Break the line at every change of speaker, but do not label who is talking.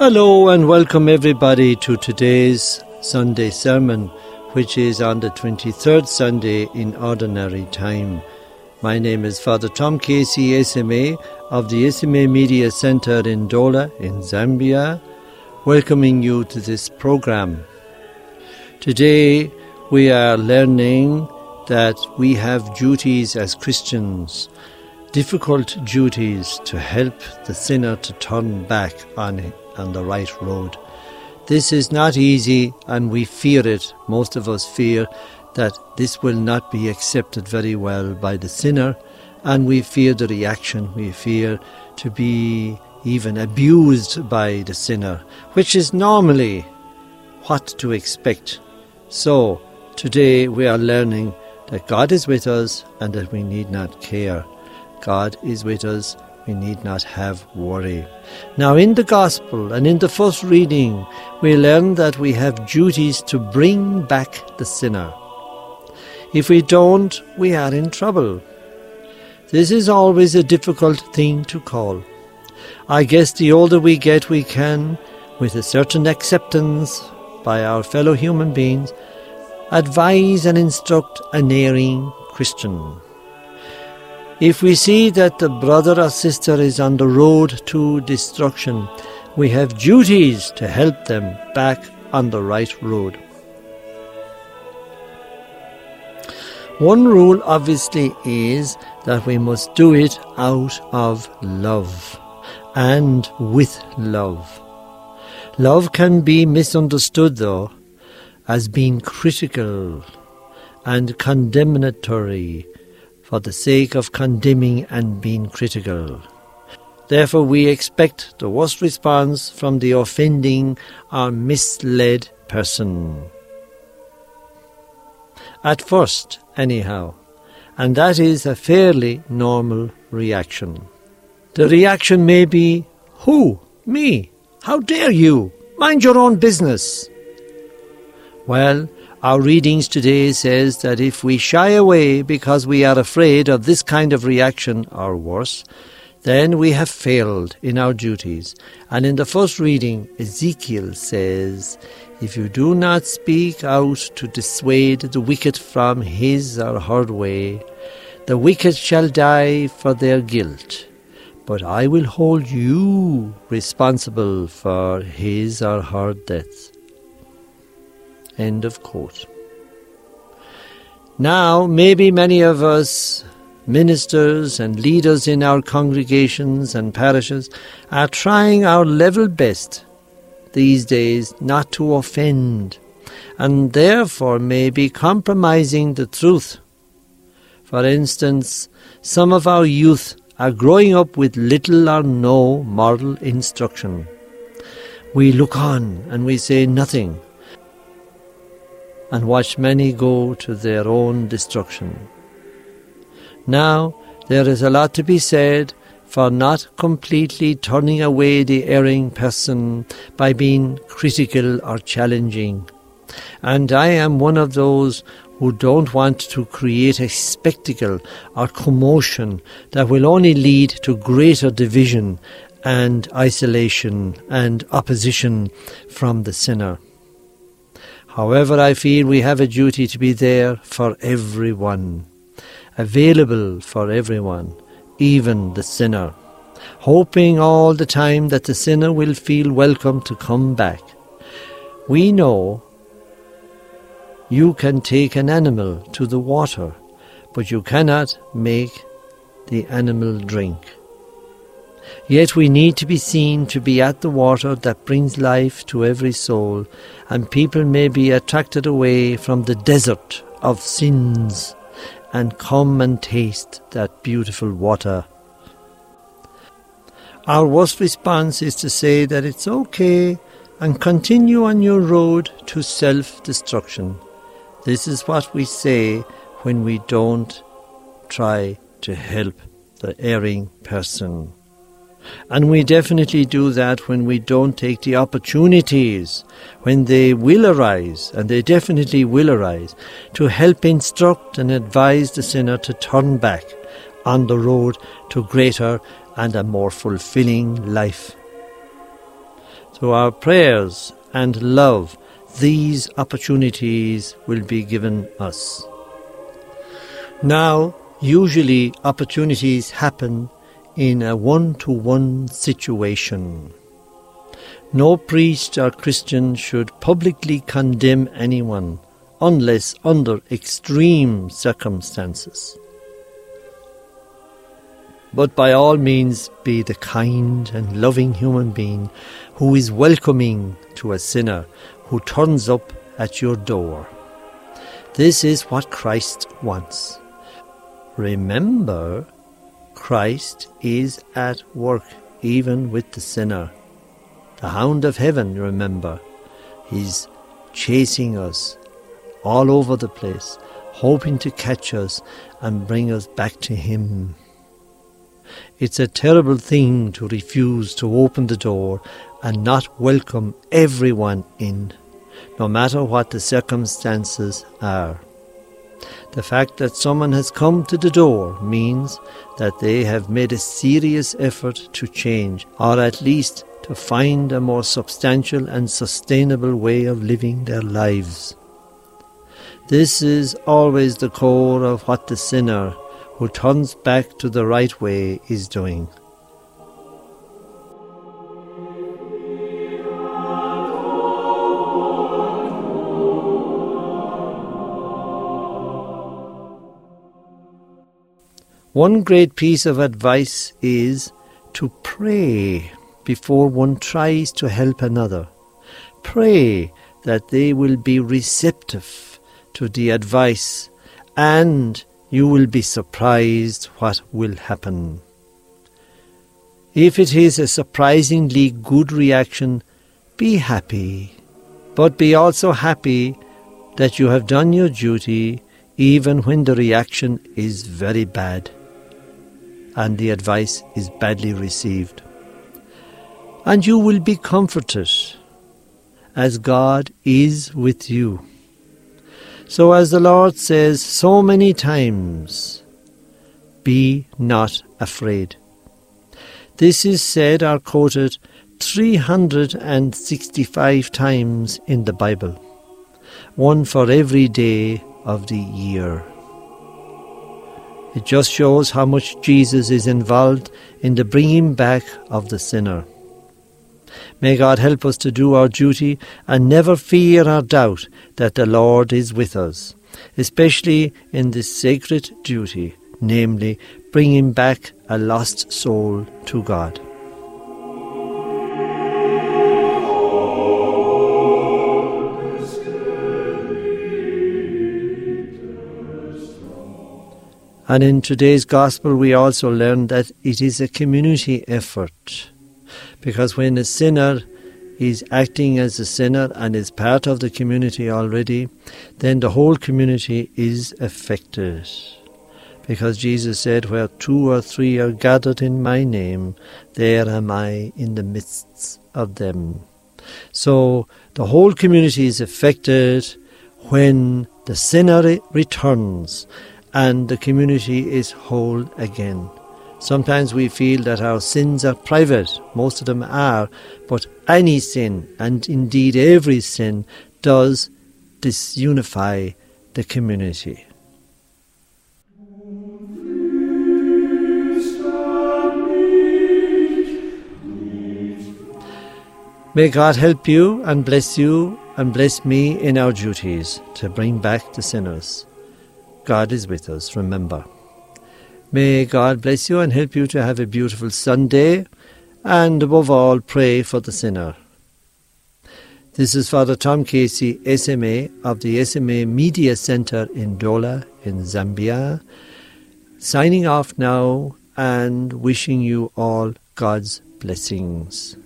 Hello and welcome everybody to today's Sunday sermon, which is on the 23rd Sunday in Ordinary Time. My name is Father Tom Casey, SMA of the SMA Media Centre in Ndola in Zambia, welcoming you to this program. Today we are learning that we have duties as Christians, difficult duties to help the sinner to turn back on the right road. This is not easy, and we fear it. Most of us fear that this will not be accepted very well by the sinner, and we fear the reaction. We fear to be even abused by the sinner, which is normally what to expect. So today we are learning that God is with us and that we need not care. God is with us. We need not have worry. Now in the Gospel and in the first reading, we learn that we have duties to bring back the sinner. If we don't, we are in trouble. This is always a difficult thing to call. I guess the older we get, we can, with a certain acceptance by our fellow human beings, advise and instruct an erring Christian. If we see that the brother or sister is on the road to destruction, we have duties to help them back on the right road. One rule obviously is that we must do it out of love and with love. Love can be misunderstood, though, as being critical and condemnatory, for the sake of condemning and being critical. Therefore, we expect the worst response from the offending or misled person. At first, anyhow, and that is a fairly normal reaction. The reaction may be, "Who? Me? How dare you? Mind your own business." Well, our readings today says that if we shy away because we are afraid of this kind of reaction or worse, then we have failed in our duties. And in the first reading, Ezekiel says, "If you do not speak out to dissuade the wicked from his or her way, the wicked shall die for their guilt, but I will hold you responsible for his or her death." End of quote. Now, maybe many of us, ministers and leaders in our congregations and parishes, are trying our level best these days not to offend, and therefore may be compromising the truth. For instance, some of our youth are growing up with little or no moral instruction. We look on and we say nothing, and watch many go to their own destruction. Now, there is a lot to be said for not completely turning away the erring person by being critical or challenging. And I am one of those who don't want to create a spectacle or commotion that will only lead to greater division and isolation and opposition from the sinner. However, I feel we have a duty to be there for everyone, available for everyone, even the sinner, hoping all the time that the sinner will feel welcome to come back. We know you can take an animal to the water, but you cannot make the animal drink. Yet we need to be seen to be at the water that brings life to every soul, and people may be attracted away from the desert of sins and come and taste that beautiful water. Our worst response is to say that it's okay and continue on your road to self-destruction. This is what we say when we don't try to help the erring person. And we definitely do that when we don't take the opportunities, when they will arise, and they definitely will arise, to help instruct and advise the sinner to turn back on the road to greater and a more fulfilling life. through our prayers and love, these opportunities will be given us. Now, usually opportunities happen in a one-to-one situation. No priest or Christian should publicly condemn anyone unless under extreme circumstances. But by all means be the kind and loving human being who is welcoming to a sinner who turns up at your door. This is what Christ wants. Remember, Christ is at work even with the sinner. The hound of heaven, remember, he's chasing us all over the place, hoping to catch us and bring us back to him. It's a terrible thing to refuse to open the door and not welcome everyone in, no matter what the circumstances are. The fact that someone has come to the door means that they have made a serious effort to change, or at least to find a more substantial and sustainable way of living their lives. This is always the core of what the sinner who turns back to the right way is doing. One great piece of advice is to pray before one tries to help another. Pray that they will be receptive to the advice, and you will be surprised what will happen. If it is a surprisingly good reaction, be happy, but be also happy that you have done your duty even when the reaction is very bad and the advice is badly received. And you will be comforted as God is with you. So as the Lord says so many times, be not afraid. This is said or quoted 365 times in the Bible, one for every day of the year. It just shows how much Jesus is involved in the bringing back of the sinner. May God help us to do our duty and never fear or doubt that the Lord is with us, especially in this sacred duty, namely bringing back a lost soul to God. And in today's Gospel we also learn that it is a community effort. Because when a sinner is acting as a sinner and is part of the community already, then the whole community is affected. Because Jesus said, where 2 or 3 are gathered in my name, there am I in the midst of them. So the whole community is affected when the sinner returns and the community is whole again. Sometimes we feel that our sins are private, most of them are, but any sin, and indeed every sin, does disunify the community. May God help you and bless me in our duties to bring back the sinners. God is with us, remember. May God bless you and help you to have a beautiful Sunday, and above all, pray for the sinner. This is Father Tom Casey, SMA of the SMA Media Centre in Dola in Zambia, signing off now and wishing you all God's blessings.